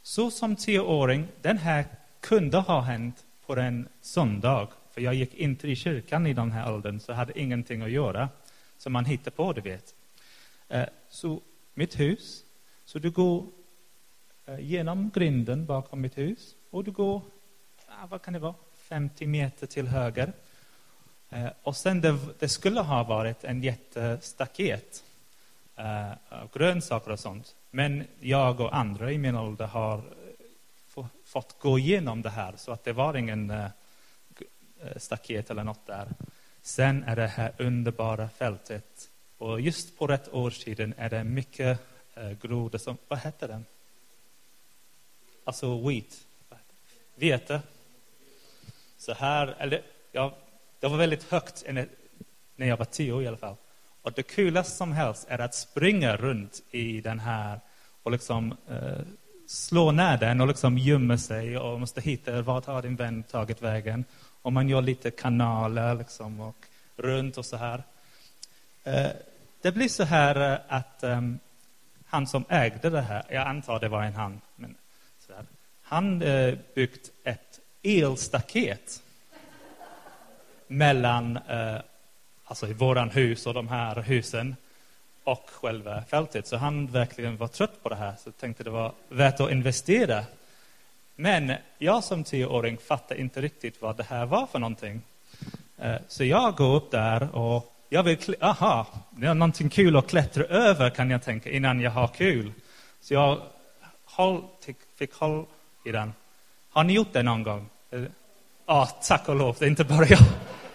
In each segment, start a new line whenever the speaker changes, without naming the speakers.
Så som 10-åring, den här kunde ha hänt på en söndag. För jag gick inte i kyrkan i den här åldern, så hade ingenting att göra. Så man hittar på, du vet. Så mitt hus, så du går genom grinden bakom mitt hus. Och du går, vad kan det vara, 50 meter till höger. Och sen det skulle ha varit en jättestaket av grönsaker och sånt. Men jag och andra i min ålder har fått gå igenom det här. Så att det var ingen staket eller något där. Sen är det här underbara fältet. Och just på rätt årstiden är det mycket grodor som, vad heter den? Alltså vete. Så här, eller ja, det var väldigt högt när jag var 10 i alla fall. Och det coolaste som helst är att springa runt i den här och liksom slå ner den och liksom gömma sig och måste hitta vart har din vän tagit vägen. Och man gör lite kanaler liksom och runt och så här. Det blir så här att han som ägde det här, jag antar det var en han, men så här, han byggt ett elstaket mellan alltså i våran hus och de här husen och själva fältet. Så han verkligen var trött på det här, så tänkte det var värt att investera. Men jag som 10-åring fattade inte riktigt vad det här var för någonting. Så jag går upp där och jag vill, det är någonting kul att klättra över kan jag tänka innan jag har kul. Så jag fick håll i den. Har ni gjort det någon gång? Tack och lov, det är inte bara jag.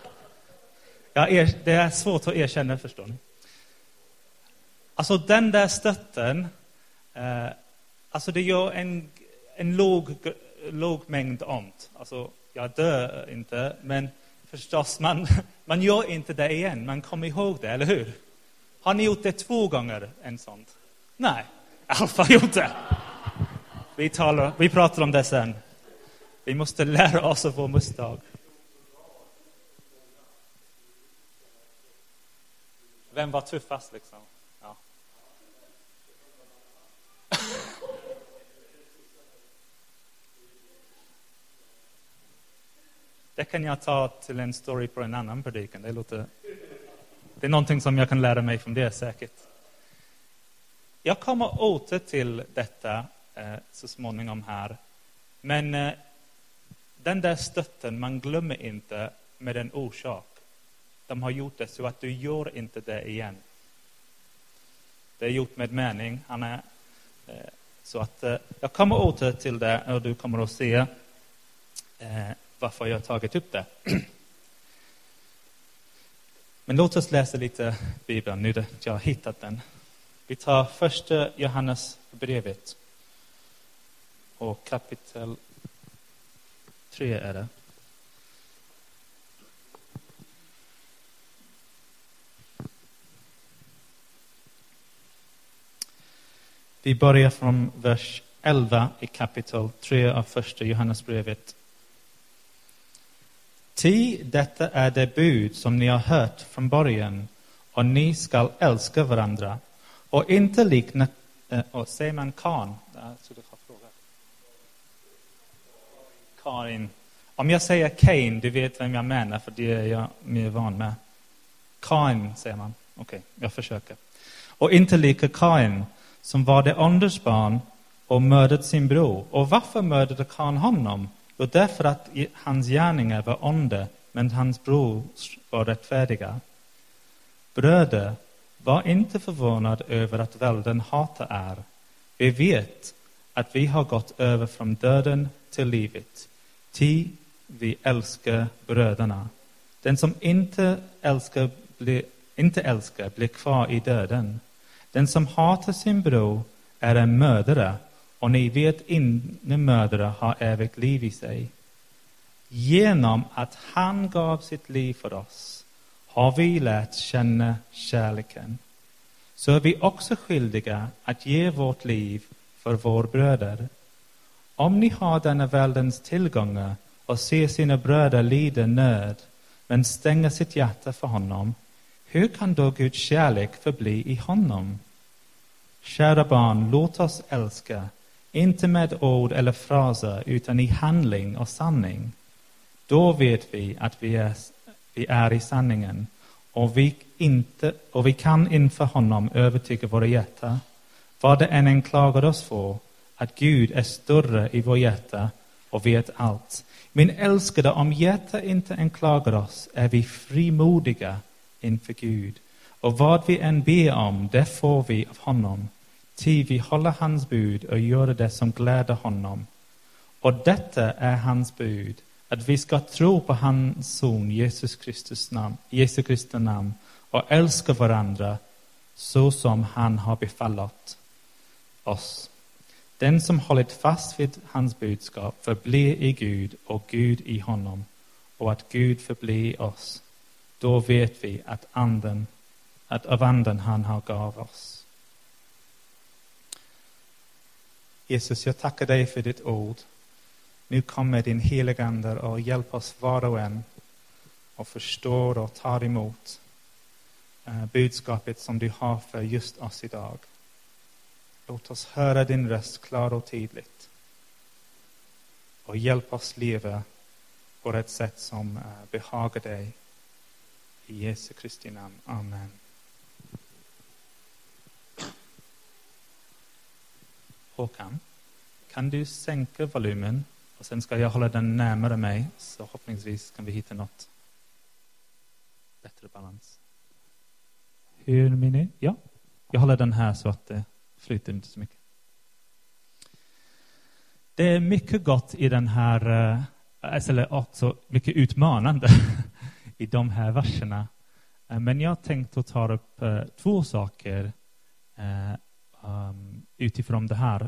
Det är svårt att erkänna, förstår ni. Alltså den där stötten, alltså det gör en låg mängd ont. Alltså jag dör inte, men förstås man gör inte det igen. Man kommer ihåg det, eller hur? Har ni gjort det 2 gånger en sånt? Nej, Alfa har gjort det. Vi pratar om det sen. Vi måste lära oss av vår misstag. Vem var tuffast liksom? Ja. Det kan jag ta till en story på en annan predikan. Det är någonting som jag kan lära mig från det säkert. Jag kommer åter till detta så småningom här. Men den där stötten, man glömmer inte med en orsak. De har gjort det så att du gör inte det igen. Det är gjort med mening. Så att jag kommer åter till det och du kommer att se varför jag har tagit upp det. Men låt oss läsa lite Bibeln nu när jag har hittat den. Vi tar 1 Johannes brevet och kapitel 3 är det. Vi börjar från vers 11 i kapitel 3 av 1 Johannesbrevet. Detta är det bud som ni har hört från början, och ni ska älska varandra och inte likna, och säger man Kan? Så du har frågat. Karin. Om jag säger Cain, du vet vem jag menar, för det är jag mer van med. Kain säger man. Okej, jag försöker. Och inte lika Kain, som var det onders barn och mördade sin bror. Och varför mördade Kain honom? Jo, därför att hans gärningar var onda, men hans bror var rättfärdiga. Bröder, var inte förvånad över att världen hatar er. Vi vet att vi har gått över från döden till livet. Vi älskar bröderna. Den som inte älskar blir kvar i döden. Den som hatar sin bror är en mördare, och ni vet inte mördare har evigt liv i sig. Genom att han gav sitt liv för oss har vi lärt känna kärleken. Så är vi också skyldiga att ge vårt liv för vår bröder. Om ni har denna världens tillgångar och ser sina bröder lida nöd, men stänger sitt hjärta för honom, hur kan då Guds kärlek förbli i honom? Kära barn, låt oss älska. inte med ord eller fraser utan i handling och sanning. Då vet vi att vi är i sanningen och vi kan inför honom övertyga våra hjärtan. Vad det än klagar oss för, att Gud är större i vår hjärta och vet allt. Min älskade, om hjärtat inte klagar oss är vi frimodiga inför Gud. Och vad vi än ber om, det får vi av honom. Ty vi håller hans bud och gör det som gläder honom. Och detta är hans bud, att vi ska tro på hans son Jesu Kristi namn och älska varandra så som han har befallat oss. Den som hållit fast vid hans budskap förblir i Gud och Gud i honom, och att Gud förblir i oss. Då vet vi att av anden han har gav oss. Jesus, jag tackar dig för ditt ord. Nu kommer din heliga ande och hjälp oss var och en och förstår och tar emot budskapet som du har för just oss idag. Låt oss höra din röst klar och tydligt. Och hjälp oss leva på ett sätt som behagar dig. I Jesu Kristi namn. Amen. Håkan, kan du sänka volymen? Och sen ska jag hålla den närmare mig. Så förhoppningsvis kan vi hitta något bättre balans. Hör ni nu? Ja, jag håller den här så att det flyter inte så mycket. Det är mycket gott i den här, eller också mycket utmanande i de här verserna. Men jag tänkte ta upp två saker utifrån det här.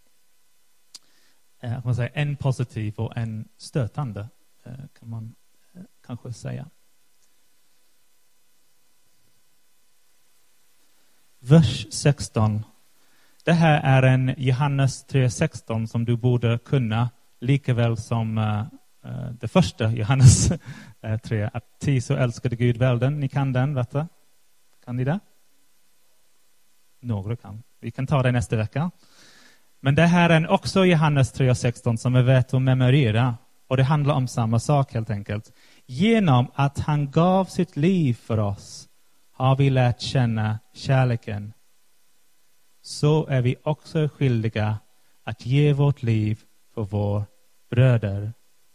Man säga, en positiv och en stötande, kan man kanske säga. Vers 16. Det här är en Johannes 3:16 som du borde kunna, lika väl som det första Johannes 3. Att ti så älskade Gud världen. Ni kan den, vet du? Kan ni det? Några kan. Vi kan ta det nästa vecka. Men det här är också Johannes 3:16 som är värt att memorera. Och det handlar om samma sak helt enkelt. Genom att han gav sitt liv för oss har vi lärt känna kärleken. Så är vi också skyldiga att ge vårt liv för vår bröder.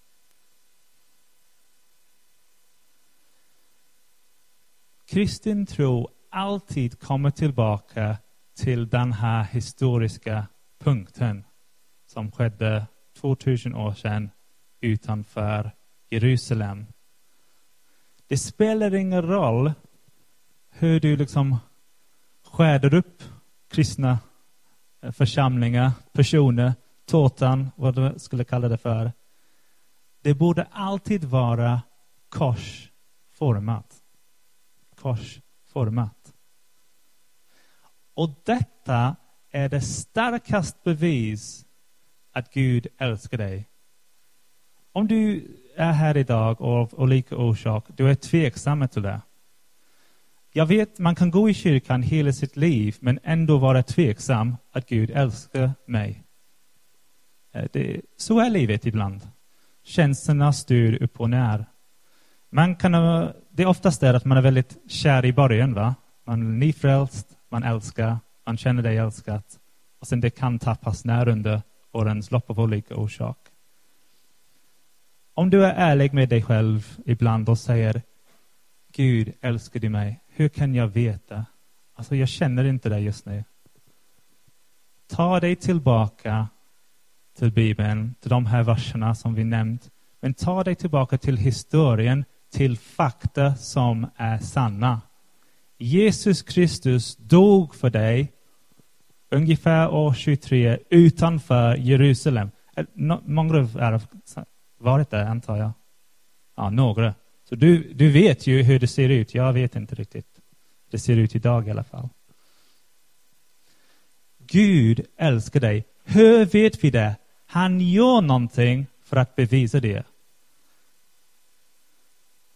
Kristen tro alltid kommer tillbaka till den här historiska punkten som skedde 2000 år sedan utanför Jerusalem. Det spelar ingen roll hur du liksom skärder upp kristna församlingar, personer, tårtan, vad du skulle kalla det för. Det borde alltid vara korsformat. Korsformat. Och detta är det starkaste bevis att Gud älskar dig. Om du är här idag av olika orsak, du är tveksam till det. Jag vet, man kan gå i kyrkan hela sitt liv men ändå vara tveksam att Gud älskar mig. Så är livet ibland. Känslorna styr upp och ner. Det är oftast där att man är väldigt kär i början, va? Man är nyfrälst, man älskar, man känner dig älskat. Och sen det kan tappas när under årens lopp av olika orsak. Om du är ärlig med dig själv ibland och säger Gud älskar du mig, hur kan jag veta? Alltså jag känner inte det just nu. Ta dig tillbaka till Bibeln, till de här verserna som vi nämnt. Men ta dig tillbaka till historien, till fakta som är sanna. Jesus Kristus dog för dig ungefär år 23 utanför Jerusalem. Många av er har varit där, antar jag. Ja, några. Så du vet ju hur det ser ut. Jag vet inte riktigt. Det ser ut idag i alla fall. Gud älskar dig. Hur vet vi det? Han gör någonting för att bevisa det.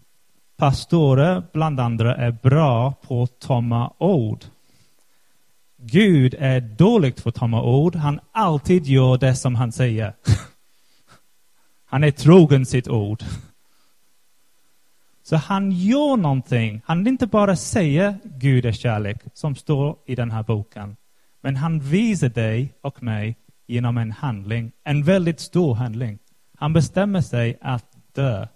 Pastorer bland andra är bra på tomma ord. Gud är dåligt för tomma ord. Han alltid gör det som han säger. Han är trogen sitt ord. Så han gör någonting. Han inte bara säger Gud är kärlek som står i den här boken. Men han visar dig och mig genom en handling. En väldigt stor handling. Han bestämmer sig att dö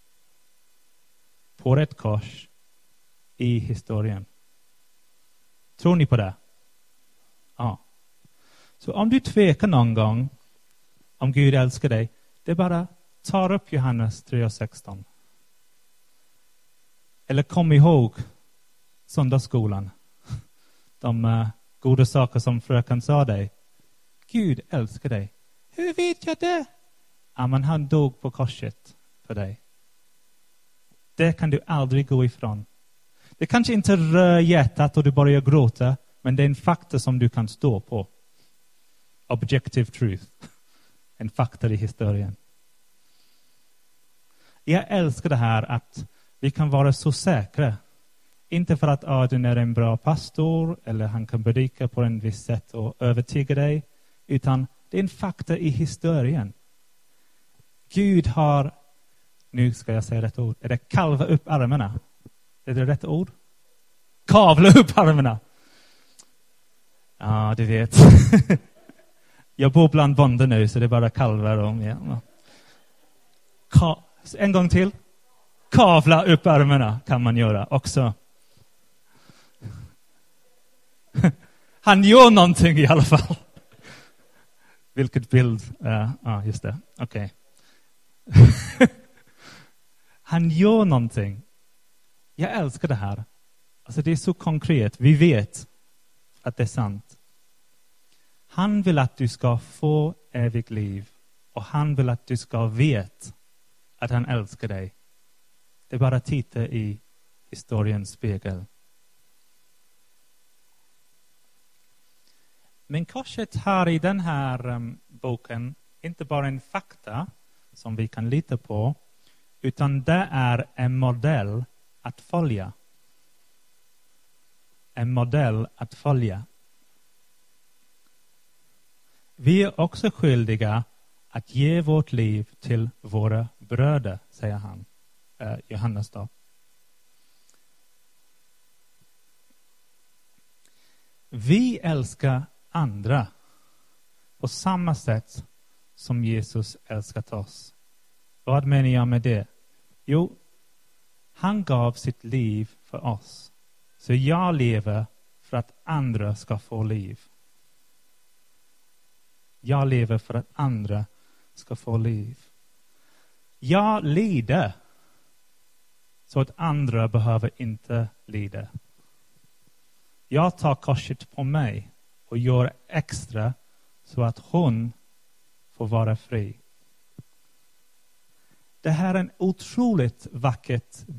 på ett kors i historien. Tror ni på det? Ja. Så om du tvekar någon gång om Gud älskar dig, det bara tar upp Johannes 3:16. Eller kom ihåg söndagsskolan. De goda saker som fröken sa dig. Gud älskar dig. Hur vet jag det? Ja, men han dog på korset för dig. Det kan du aldrig gå ifrån. Det kanske inte rör hjärtat och du börjar gråta, men det är en faktor som du kan stå på. Objective truth. En faktor i historien. Jag älskar det här att vi kan vara så säkra. Inte för att Adrian är en bra pastor eller han kan predika på en viss sätt och övertyga dig. Utan det är en faktor i historien. Gud har, nu ska jag säga rätt ord, är det kalva upp armarna? Är det rätt ord? Kavla upp armarna. Ja, du vet. Jag bor bland bönder nu så det är bara kalvar om igen. En gång till. Kavla upp armarna kan man göra också. Han gör någonting i alla fall. Vilket bild? Ja, just det. Okej. Han gör någonting. Jag älskar det här. Alltså det är så konkret. Vi vet att det är sant. Han vill att du ska få evigt liv. Och han vill att du ska veta att han älskar dig. Det är bara att titta i historiens spegel. Men korset har i den här boken inte bara en fakta som vi kan lita på, utan det är en modell att följa. En modell att följa. Vi är också skyldiga att ge vårt liv till våra bröder, säger han. Johannes då. Vi älskar andra på samma sätt som Jesus älskat oss. Vad menar jag med det? Jo, han gav sitt liv för oss. Så jag lever för att andra ska få liv. Jag lever för att andra ska få liv. Jag lider så att andra behöver inte lida. Jag tar korset på mig och gör extra så att hon får vara fri. Det här är en otroligt vacker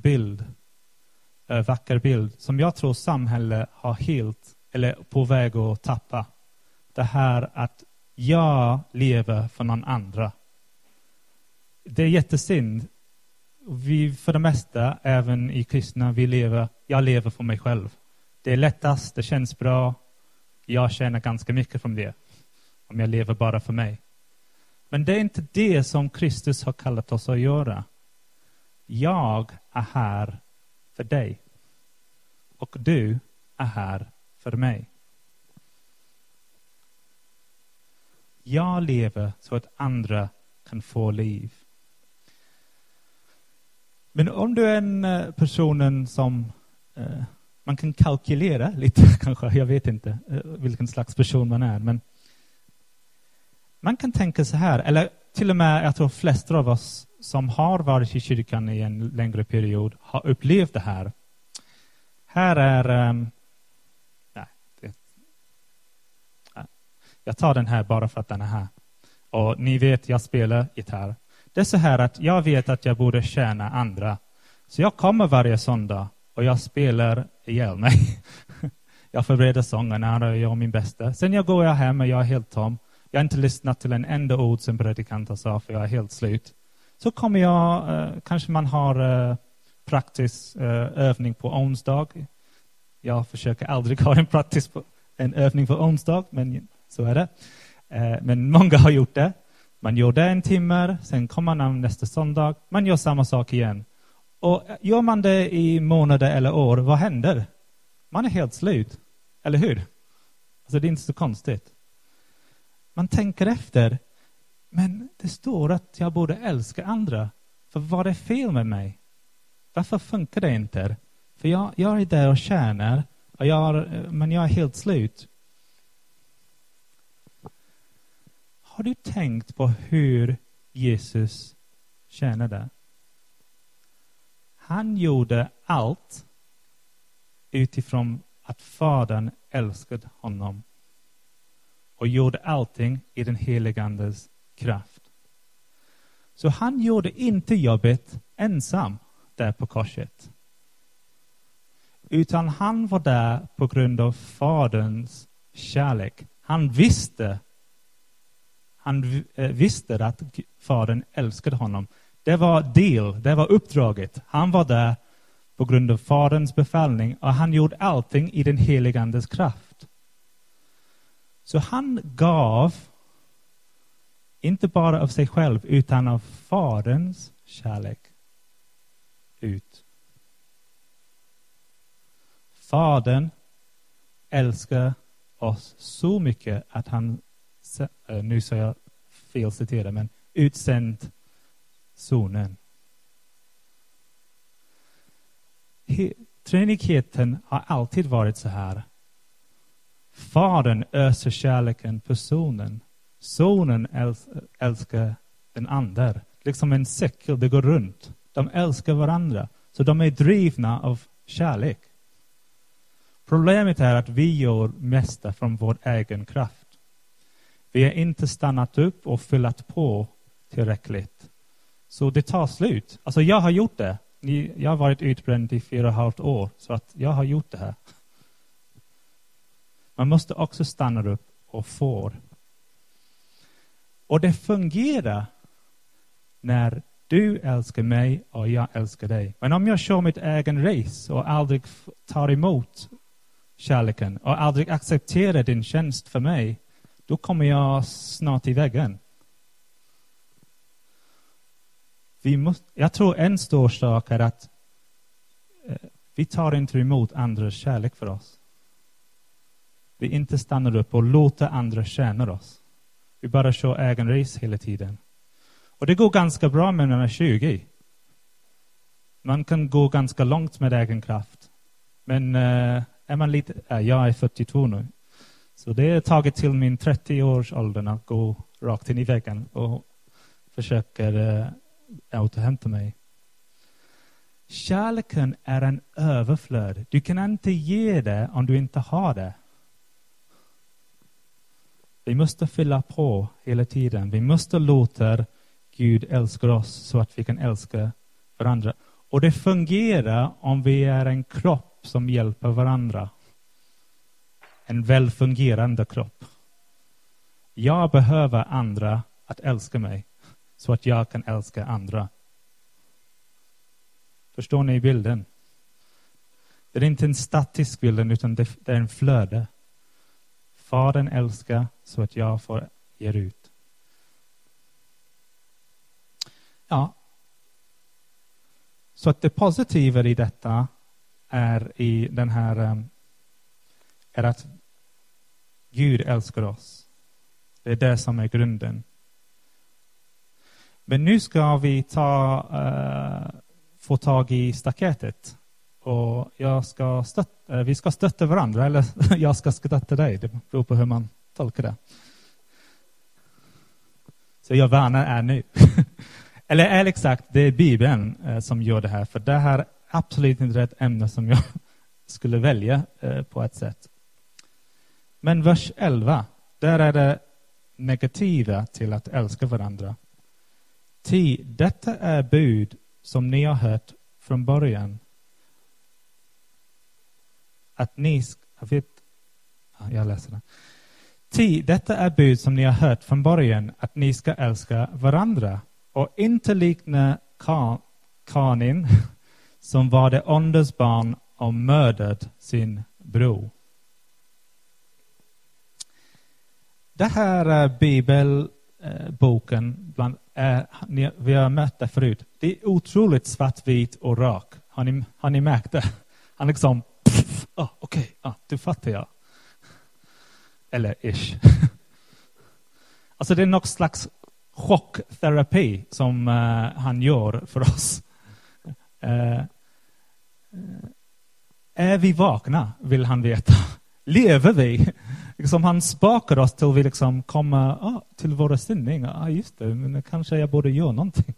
bild som jag tror samhället har helt eller på väg att tappa. Det här att jag lever för någon andra. Det är jättesynd. Vi för det mesta, även i kristna, jag lever för mig själv. Det är lättast, det känns bra. Jag tjänar ganska mycket från det. Om jag lever bara för mig. Men det är inte det som Kristus har kallat oss att göra. Jag är här för dig. Och du är här för mig. Jag lever så att andra kan få liv. Men om du är en person som man kan kalkylera lite kanske, jag vet inte vilken slags person man är, men man kan tänka så här, eller till och med jag tror flesta av oss som har varit i kyrkan i en längre period har upplevt det här. Här är jag tar den här bara för att den är här. Och ni vet, jag spelar gitarr. Det är så här att jag vet att jag borde tjäna andra. Så jag kommer varje söndag och jag spelar ihjäl mig. Jag förbereder sångerna och jag gör min bästa. Sen går jag hem och jag är helt tom. Jag har inte lyssnat till en enda ord som predikanten sa för jag är helt slut. Så kommer jag, kanske man har praktisk övning på onsdag. Jag försöker aldrig ha en praktisk en övning för onsdag, men så är det. Men många har gjort det. Man gör det en timme, sen kommer man nästa söndag. Man gör samma sak igen. Och gör man det i månader eller år, vad händer? Man är helt slut, eller hur? Alltså det är inte så konstigt. Man tänker efter, men det står att jag borde älska andra. För vad är fel med mig? Varför funkar det inte? För jag är där och tjänar, men jag är helt slut. Har du tänkt på hur Jesus tjänade? Han gjorde allt utifrån att Fadern älskade honom. Och gjorde allting i den helige Andes kraft. Så han gjorde inte jobbet ensam där på korset. Utan han var där på grund av Faderns kärlek. Han visste att Fadern älskade honom. Det var uppdraget. Han var där på grund av Faderns befallning. Och han gjorde allting i den helige Andes kraft. Så han gav inte bara av sig själv utan av Faderns kärlek ut. Fadern älskar oss så mycket att han, nu sa jag fel citerat, men utsänd sonen. Treenigheten har alltid varit så här. Fadern öser kärleken på sonen. Sonen älskar den andra. Liksom en cykel, det går runt. De älskar varandra. Så de är drivna av kärlek. Problemet är att vi gör mesta från vår egen kraft. Vi har inte stannat upp och fyllt på tillräckligt. Så det tar slut. Alltså jag har gjort det. Jag har varit utbränd i 4,5 år. Så att jag har gjort det här. Man måste också stanna upp och få. Och det fungerar när du älskar mig och jag älskar dig. Men om jag kör mitt egen race och aldrig tar emot kärleken och aldrig accepterar din tjänst för mig, då kommer jag snart i väggen. Jag tror en stor sak är att vi tar inte emot andras kärlek för oss. Vi inte stannar upp och låter andra tjäna oss. Vi bara kör egen race hela tiden. Och det går ganska bra när man är 20. Man kan gå ganska långt med egen kraft. Men är man lite... jag är 42 nu. Så det är tagit till min 30-årsåldern att gå rakt in i väggen och försöker återhämta mig. Kärleken är en överflöd. Du kan inte ge det om du inte har det. Vi måste fylla på hela tiden. Vi måste låta Gud älska oss så att vi kan älska varandra. Och det fungerar om vi är en kropp som hjälper varandra. En välfungerande kropp. Jag behöver andra att älska mig så att jag kan älska andra. Förstår ni bilden? Det är inte en statisk bild utan det är en flöde. Fadern älskar så att jag får ge ut. Ja. Så att det positiva i detta är i den här är att Gud älskar oss. Det är det som är grunden. Men nu ska vi få tag i staketet. Och vi ska stötta varandra. Eller jag ska stötta dig. Det beror på hur man tolkar det. Så jag varnar är nu. Eller ärligt sagt, det är Bibeln som gör det här. För det här är absolut inte rätt ämne som jag skulle välja på ett sätt. Men vers 11. Där är det negativa till att älska varandra. Detta är bud som ni har hört från början. Att ni jag läser det. Detta är bud som ni har hört från början, att ni ska älska varandra och inte likna Kanin som var det ondes barn och mördade sin bror. Det här är bibelboken. Vi har mött det förut. Det är otroligt svartvit och rak. Har ni märkt det? Han liksom, okej, du fattar jag. Eller ish. Alltså det är något slags chockterapi som han gör för oss. Är vi vakna, vill han veta. Lever vi? Liksom han spakar oss till vi liksom kommer till våra sinning. Just det, men kanske jag borde göra någonting.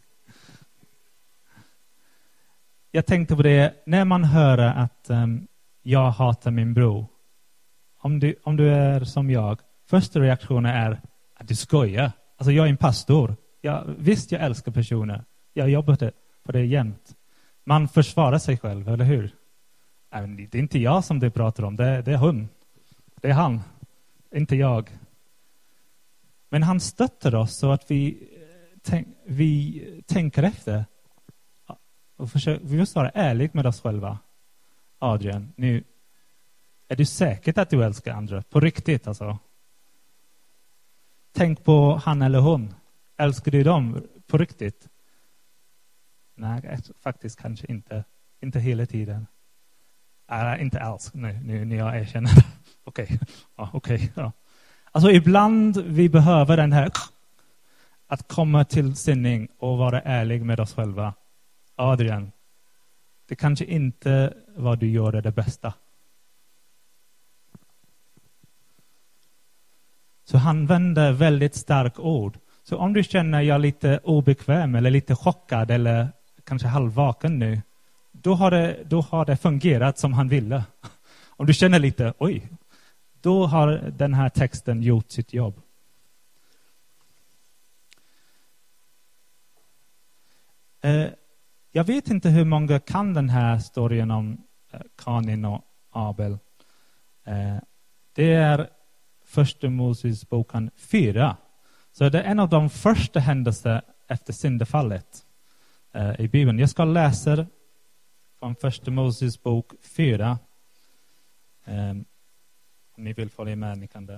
Jag tänkte på det, när man hör att jag hatar min bror. Om du är som jag, första reaktionen är att du skojar. Alltså jag är en pastor. Visst, jag älskar personer. Jag jobbar på det jämt. Man försvarar sig själv, eller hur? Det är inte jag som du pratar om, det är hon. Det är han, inte jag. Men han stöttar oss så att vi tänker efter. Och vi måste vara ärliga med oss själva. Adrian, nu är du säker att du älskar andra? På riktigt alltså. Tänk på han eller hon. Älskar du dem på riktigt? Nej, faktiskt kanske inte. Inte hela tiden. Inte alls. Nu när jag erkänner. Okej. Alltså ibland vi behöver den här att komma till sinning och vara ärlig med oss själva. Adrian, det kanske inte vad du gör är det bästa. Så han vänder väldigt stark ord. Så om du känner jag lite obekväm eller lite chockad eller kanske halvvaken nu, då har det fungerat som han ville. Om du känner lite, då har den här texten gjort sitt jobb. Jag vet inte hur många kan den här storyn om Kain och Abel. Det är första Mosebok 4. Så det är en av de första händelser efter syndafallet i Bibeln. Jag ska läsa från första Mosebok 4. Om ni vill följa med, ni kan det.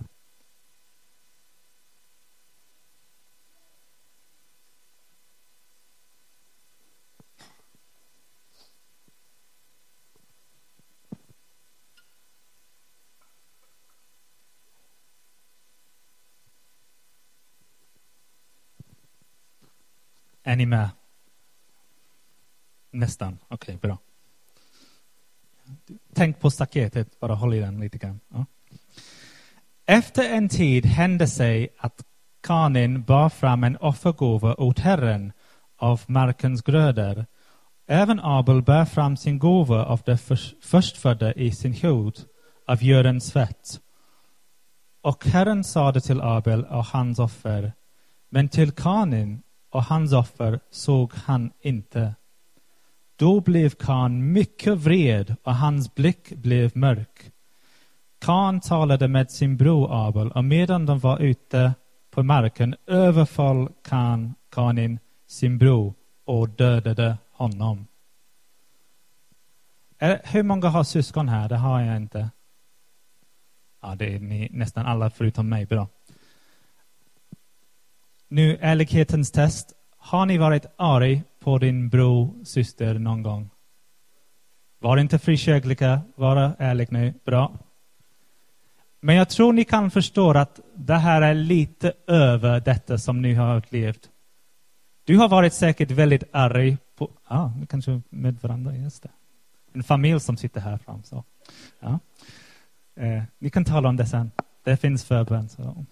Är ni med? Nästan. Okej, bra. Tänk på staketet, bara håll i den lite grann. Ja. Efter en tid hände sig att Kain bar fram en offergåva åt Herren av markens grödor. Även Abel bär fram sin gåva av det förstfödda i sin hud av djurens svett. Och Herren sade till Abel och hans offer, men till Kain och hans offer såg han inte. Då blev Kain mycket vred och hans blick blev mörk. Kain talade med sin bror Abel och medan de var ute på marken överföll Kain sin bror och dödade honom. Hur många har syskon här? Det har jag inte. Ja, det är ni, nästan alla förutom mig. Bra. Nu, ärlighetens test. Har ni varit arg på din bror, syster någon gång? Var inte frikyrkliga, var ärlig nu. Bra. Men jag tror ni kan förstå att det här är lite över detta som ni har upplevt. Du har varit säkert väldigt arg på... kanske med varandra, just det. En familj som sitter här fram. Så. Ja. Ni kan tala om det sen. Det finns förbön.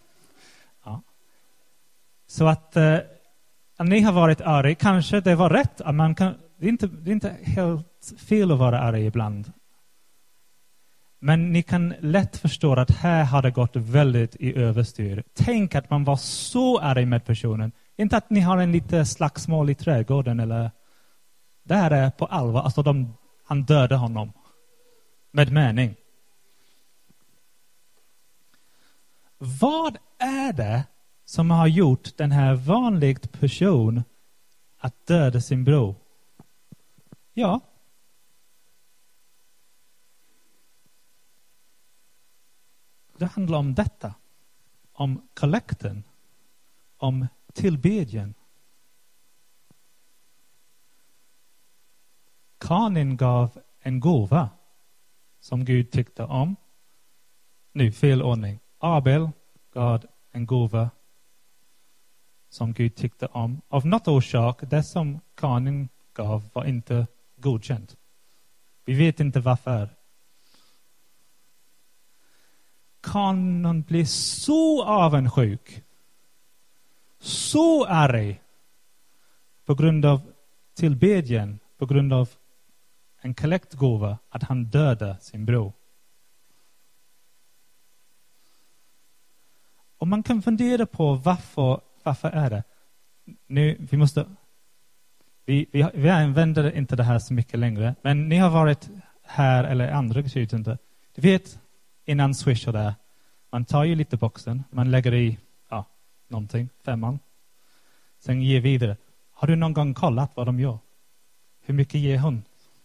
Så att ni har varit arg. Kanske det var rätt. Det är inte helt fel att vara arg ibland. Men ni kan lätt förstå att här har det gått väldigt i överstyr. Tänk att man var så arg med personen. Inte att ni har en lite slagsmål i trädgården. Eller... Det här är på allvar. Alltså han dödade honom. Med mening. Vad är det som har gjort den här vanlig person att döda sin bror? Ja. Det handlar om detta. om kollekten, om tillbedjan. Kain gav en gåva som Gud tyckte om. Nu, fel ordning. Abel gav en gåva som Gud tyckte om. Av något orsak, det som Kain gav var inte godkänt. Vi vet inte varför. Kain blir så avundsjuk, så arg på grund av tillbedjan, på grund av en kollektgåva, att han dödade sin bror. Och man kan fundera på varför är det. Nu, vi använder inte det här så mycket längre, men ni har varit här eller andra gudstjänster. Du vet, innan Swish och där, man tar ju lite boxen, man lägger i någonting, 5. Sen ger vidare. Har du någon gång kollat vad de gör? Hur mycket ger hon?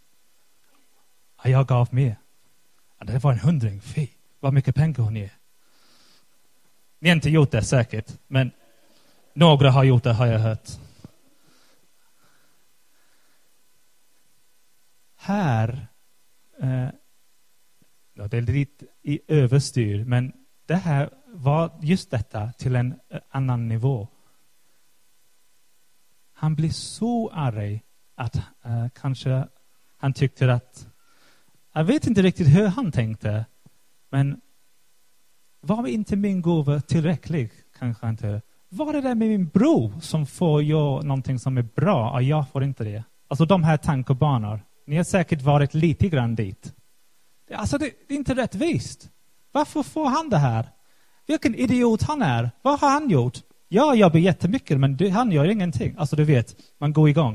Jag gav mer. Det var en 100, fy. Vad mycket pengar hon ger. Ni har inte gjort det säkert, men några har gjort det, har jag hört. Här, det är lite i överstyr, men det här var just detta till en annan nivå. Han blir så arg att kanske han tyckte att, jag vet inte riktigt hur han tänkte, men var inte min gåva tillräcklig? Kanske inte. Var det där med min bror som får göra någonting som är bra och jag får inte det? Alltså de här tankebanor. Ni har säkert varit lite grann dit. Alltså det är inte rättvist. Varför får han det här? Vilken idiot han är. Vad har han gjort? Jag jobbar jättemycket, men han gör ingenting. Alltså du vet, man går igång.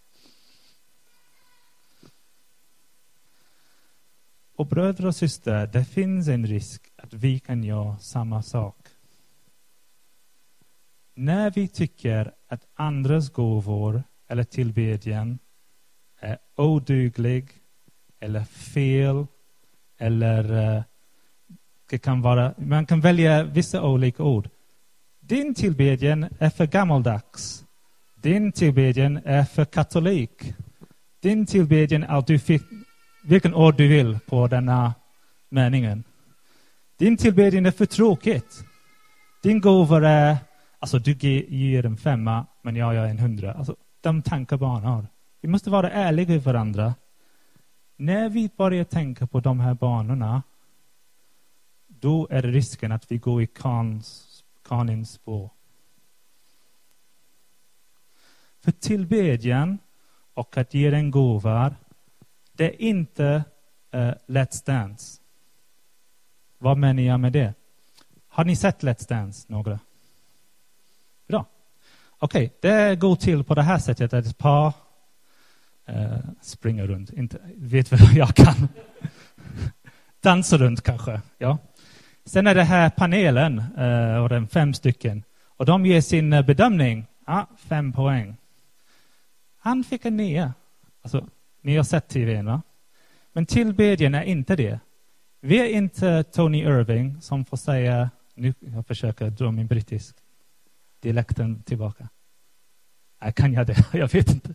Och bröder och systrar, det finns en risk att vi kan göra samma sak. När vi tycker att andras gåvor eller tillbedjan är oduglig eller fel eller det kan vara, man kan välja vissa olika ord. Din tillbedjan är för gammaldags. Din tillbedjan är för katolik. Din tillbedjan är att du fick vilken ord du vill på denna meningen. Din tillbedjan är för tråkigt. Din gåva är, alltså du ger en 5, men jag gör en 100. Alltså de tankebanor. Vi måste vara ärliga med varandra. När vi börjar tänka på de här banorna, då är det risken att vi går i Kains spår. För tillbedjan och att ge en gåva, det är inte Let's Dance. Vad menar jag med det? Har ni sett Let's Dance, några? Bra. Okej, det går till på det här sättet att ett par springer runt. Inte, vet vad jag kan. Dansa runt kanske, ja. Sen är det här panelen, och den 5 stycken. Och de ger sin bedömning. 5 poäng. Han fick en 9. Alltså, ni har sett tvn, va? Men tillbedjan är inte det. Vi är inte Tony Irving som får säga, nu jag försöker dra min brittisk dialekten tillbaka. Kan jag det? Jag vet inte.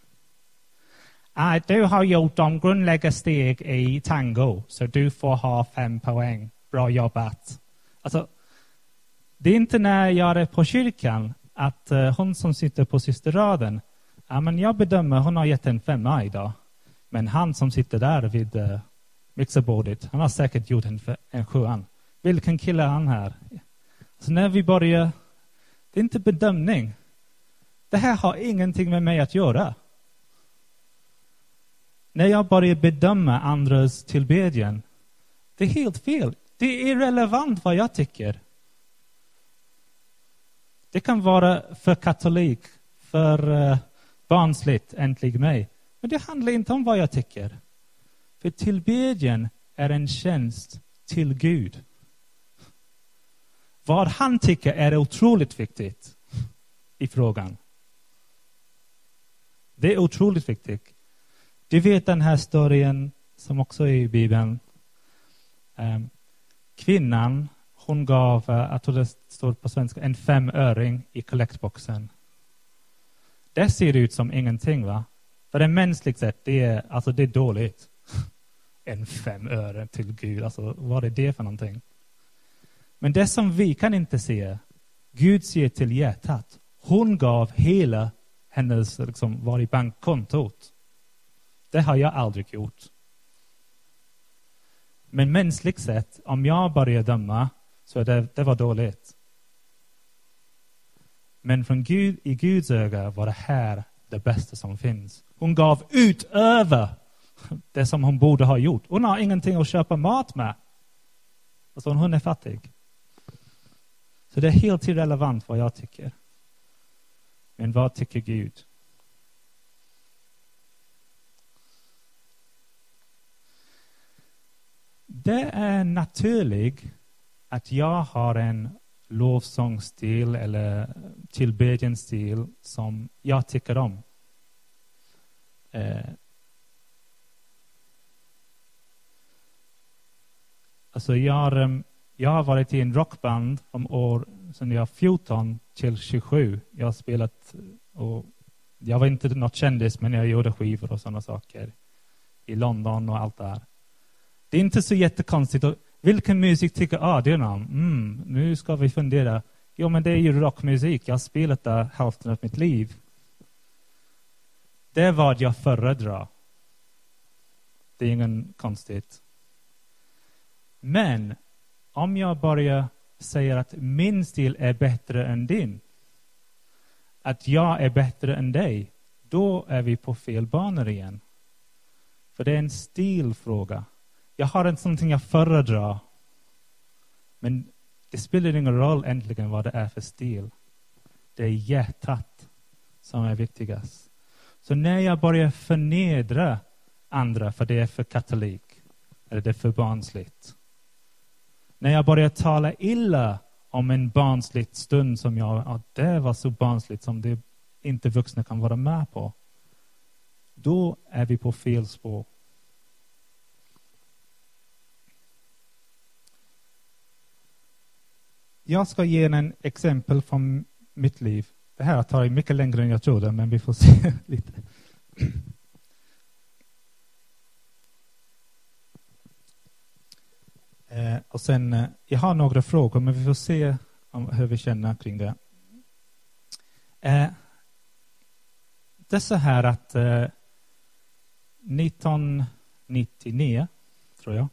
Du har gjort de grundläggande steg i tango, så du får ha 5 poäng. Bra jobbat. Alltså, det är inte när jag är på kyrkan att hon som sitter på systerraden, men jag bedömer hon har gett en 5 idag. Men han som sitter där vid mixerbordet, han har säkert gjort en 7. Vilken kille är han här? Så när vi börjar, det är inte bedömning. Det här har ingenting med mig att göra. När jag börjar bedöma andras tillbedjan, det är helt fel. Det är irrelevant vad jag tycker. Det kan vara för katolik, för barnsligt, äntligen mig. Men det handlar inte om vad jag tycker. För tillbedjan är en tjänst till Gud. Vad han tycker är otroligt viktigt i frågan. Det är otroligt viktigt. Du vet den här storyn som också är i Bibeln. Kvinnan, hon gav, jag tror det står på svenska, en 5-öring i kollektboxen. Det ser ut som ingenting, va? För det mänskligt sett, det är dåligt. En 5-öre till Gud, alltså vad är det för någonting? Men det som vi kan inte se, Gud ser till hjärtat. Hon gav hela hennes, var i bankkontot. Det har jag aldrig gjort. Men mänskligt sett, om jag börjar döma, så det var dåligt. Men från Gud, i Guds öga var det här det bästa som finns. Hon gav utöver det som hon borde ha gjort. Hon har ingenting att köpa mat med. Alltså hon är fattig. Så det är helt irrelevant vad jag tycker. Men vad tycker Gud? Det är naturligt att jag har en lovsångsstil eller tillbedjandestil som jag tycker om. Alltså jag har varit i en rockband om år sedan jag var 14 till 27. Jag har spelat, och jag var inte något kändis, men jag gjorde skivor och sådana saker i London och allt det här. Det är inte så jättekonstigt. Vilken musik tycker Adrian om? Nu ska vi fundera. Jo, men det är ju rockmusik. Jag har spelat där hälften av mitt liv. Det är vad jag föredrar. Det är ingen konstigt. Men om jag börjar säga att min stil är bättre än din, att jag är bättre än dig, då är vi på fel banor igen. För det är en stilfråga. Jag har inte någonting jag föredrar. Men det spelar ingen roll egentligen vad det är för stil. Det är hjärtat som är viktigast. Så när jag börjar förnedra andra för det är för katolik, eller det är för barnsligt. När jag börjar tala illa om en barnsligt stund som det var så barnsligt som det inte vuxna kan vara med på. Då är vi på fel spår. Jag ska ge en exempel från mitt liv. Det här tar mycket längre än jag trodde, men vi får se lite. Och sen, jag har några frågor, men vi får se hur vi känner kring det. Det är så här att 1999, tror jag.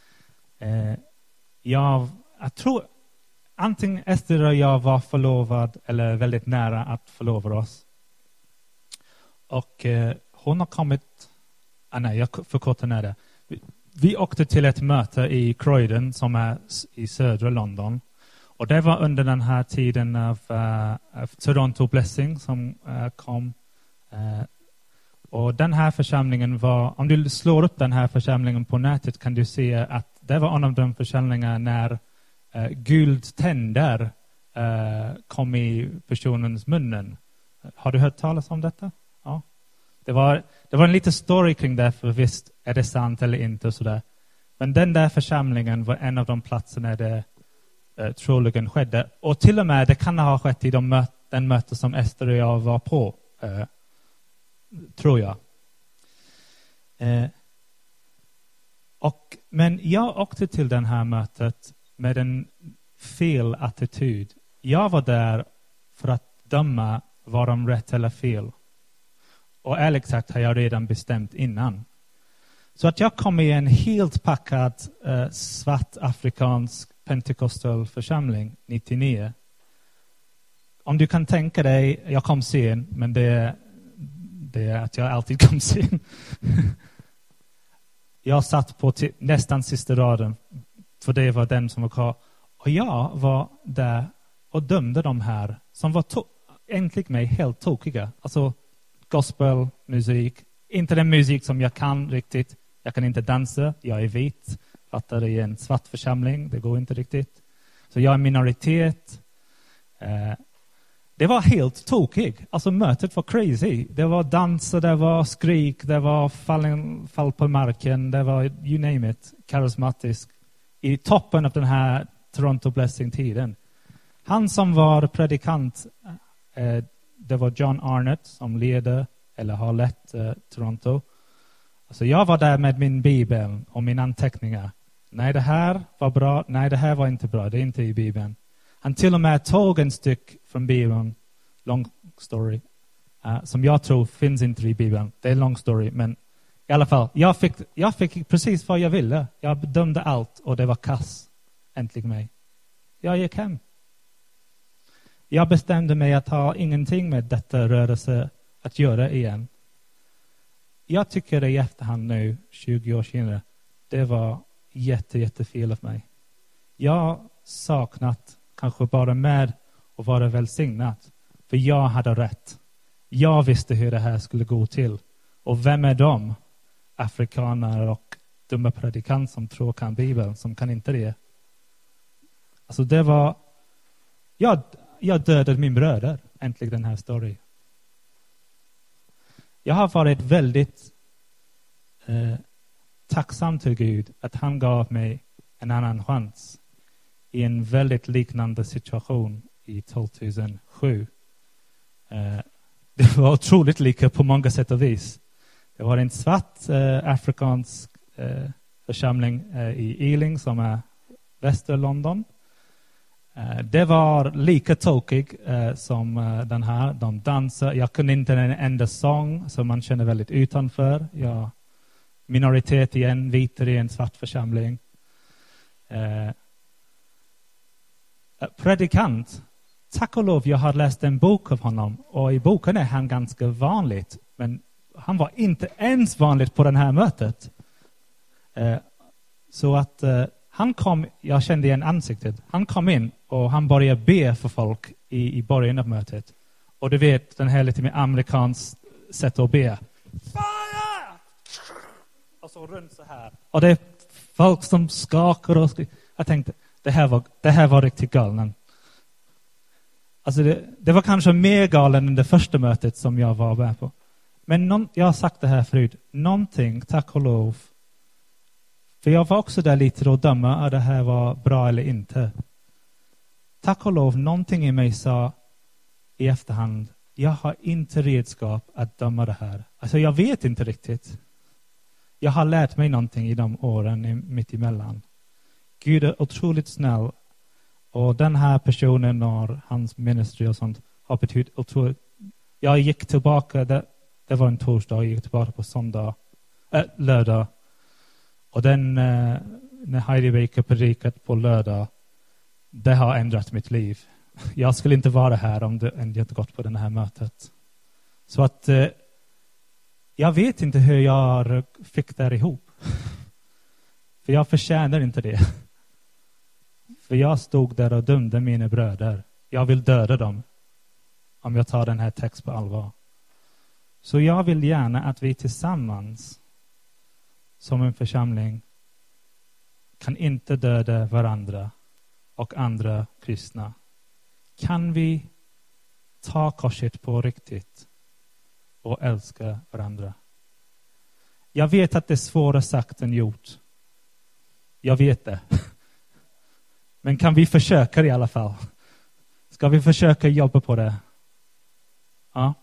Jag tror antingen Ester och jag var förlovad eller väldigt nära att förlova oss. Och hon har kommit... nej, jag förkortar ner det. Vi åkte till ett möte i Croydon som är i södra London. Och det var under den här tiden av Toronto Blessing som kom. Och den här församlingen var... Om du slår upp den här församlingen på nätet kan du se att det var en av de församlingar när guldtänder kom i personens munnen. Har du hört talas om detta? Ja. Det var en liten story kring det, för visst är det sant eller inte och sådär. Men den där församlingen var en av de platserna där det troligen skedde. Och till och med det kan ha skett i den möte som Ester och jag var på, tror jag. Men jag åkte till den här mötet med en fel attityd. Jag var där för att döma var de rätt eller fel. Och ärligt sagt har jag redan bestämt innan. Så att jag kom i en helt packad svart afrikansk pentekostal församling 99. Om du kan tänka dig, jag kom sen, men det är att jag alltid kom sen. Jag satt på nästan sista raden, för det var den som var kvar. Och jag var där och dömde de här som var enligt mig helt tokiga. Alltså gospelmusik. Inte den musik som jag kan riktigt. Jag kan inte dansa. Jag är vit. Fattar i en svart församling. Det går inte riktigt. Så jag är minoritet. Det var helt tokig. Alltså mötet var crazy. Det var danser, det var skrik, det var fall på marken. Det var, you name it, karismatisk. I toppen av den här Toronto Blessing-tiden. Han som var predikant, det var John Arnott som leder eller har lett Toronto. Alltså jag var där med min bibel och mina anteckningar. Nej, det här var bra. Nej, det här var inte bra. Det är inte i bibeln. Han till och med tog en styck från bibeln, long story, som jag tror finns inte i bibeln. Det är en long story, men i alla fall, jag fick precis vad jag ville. Jag bedömde allt och det var kass. Äntligen mig. Jag gick hem. Jag bestämde mig att ha ingenting med detta rörelse att göra igen. Jag tycker i efterhand nu, 20 år senare, det var jättefel av mig. Jag saknat kanske bara med att vara välsignat. För jag hade rätt. Jag visste hur det här skulle gå till. Och vem är de? Afrikaner och dumma predikant som tror kan Bibeln, som kan inte det. Alltså det var... Jag dödade min bröder, äntligen den här storyn. Jag har varit väldigt tacksam till Gud att han gav mig en annan chans i en väldigt liknande situation i 2007. Det var otroligt lika på många sätt och vis. Det var en svart afrikansk församling i Ealing som är väster London. Det var lika tokig som den här. De dansar. Jag kunde inte en enda sång som man känner väldigt utanför. Jag minoritet i en viter i en svart församling. Predikant. Tack och lov, jag har läst en bok av honom. Och i boken är han ganska vanligt. Men han var inte ens vanligt på det här mötet. Så att han kom, jag kände igen ansiktet. Han kom in och han började be för folk i början av mötet. Och du vet, den här lite mer amerikansk sätt att be. Fire! Och så runt så här. Och det är folk som skakar och skriker. Jag tänkte, det här var riktigt galen. Alltså det var kanske mer galen än det första mötet som jag var med på. Men jag har sagt det här förut. Någonting, tack och lov. För jag var också där lite och döma att det här var bra eller inte. Tack och lov, någonting i mig sa i efterhand, jag har inte redskap att döma det här. Alltså jag vet inte riktigt. Jag har lärt mig någonting i de åren mitt emellan. Gud är otroligt snäll. Och den här personen och hans ministry och sånt har betytt otroligt. Jag gick tillbaka, det var en torsdag, jag gick tillbaka på lördag. Och den, när Heidi Baker predikat på lördag, det har ändrat mitt liv. Jag skulle inte vara här om det inte gått på det här mötet. Så att jag vet inte hur jag fick det ihop. För jag förtjänar inte det. För jag stod där och dömde mina bröder. Jag vill döda dem. Om jag tar den här texten på allvar. Så jag vill gärna att vi tillsammans som en församling kan inte döda varandra och andra kristna. Kan vi ta korset på riktigt och älska varandra? Jag vet att det är svårare sagt än gjort. Jag vet det. Men kan vi försöka i alla fall? Ska vi försöka jobba på det? Ja.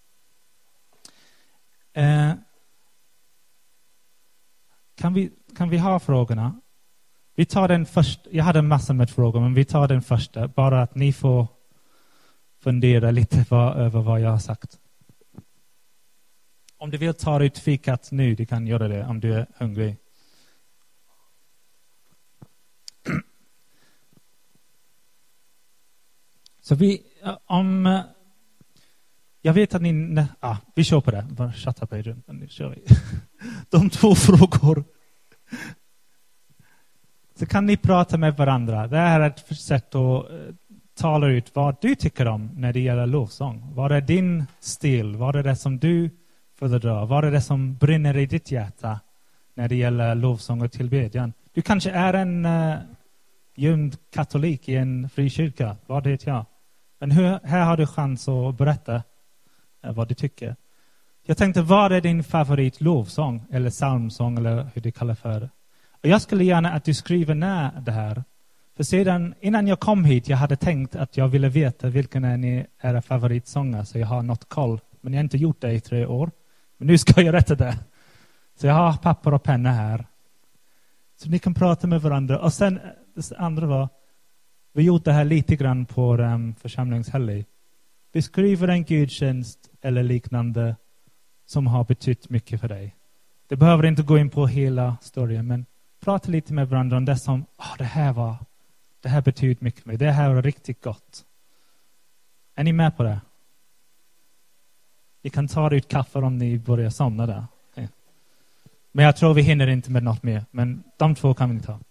Kan vi ha frågorna? Vi tar den först. Jag hade en massa med frågor, men vi tar den första. Bara att ni får fundera lite över vad jag har sagt. Om du vill ta ut fikat nu, du kan göra det om du är hungrig. Så jag vet att ni... vi kör på det. Bara chatta på er. Nu kör vi. De 2 frågor. Så kan ni prata med varandra. Det här är ett sätt att tala ut vad du tycker om när det gäller lovsång. Vad är din stil? Vad är det som du föredrar? Vad är det som brinner i ditt hjärta när det gäller lovsång och tillbedjan? Du kanske är en gömd katolik i en frikyrka. Vad vet jag? Men här har du chans att berätta vad du tycker. Jag tänkte, vad är din favorit lovsång eller psalmsång eller hur du kallar för det? Och jag skulle gärna att du skriver ner det här. För sedan, innan jag kom hit, jag hade tänkt att jag ville veta vilken är era favoritsånger, så jag har något koll. Men jag har inte gjort det i 3 år. Men nu ska jag rätta det. Så jag har papper och penna här. Så ni kan prata med varandra. Och sen, det andra var, vi gjort det här lite grann på församlingshelg. Beskriver en gudstjänst eller liknande som har betytt mycket för dig. Det behöver inte gå in på hela storyn, men prata lite med varandra om det som, det här betyder mycket för mig. Det här var riktigt gott. Är ni med på det? Ni kan ta ut kaffe om ni börjar somna där. Okay. Men jag tror vi hinner inte med något mer. Men de 2 kan vi ta.